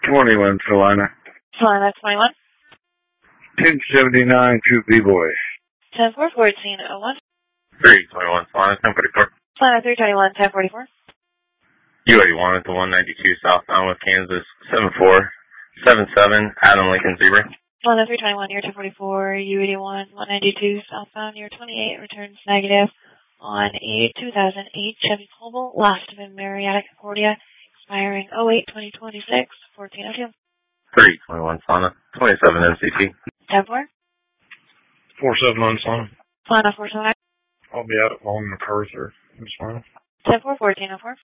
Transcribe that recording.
21 Solana. Solana 21. 1079 to B-Boy. 10-4-14-01. 321 Solana 1044. Solana 321 1044. U81 to 192 southbound with Kansas 7477 Adam Lincoln Zebra. Solana 321 near 1044. U81 192 southbound near 28 returns negative on a 2008 Chevy Cobalt, last of in Marietta, Concordia, expiring 08-2026, 1402. 321 Solana 27 MCT. 10-4. 471 Solana. Solana 479. I'll be out at Long MacArthur. That's fine. 10-4-14-04.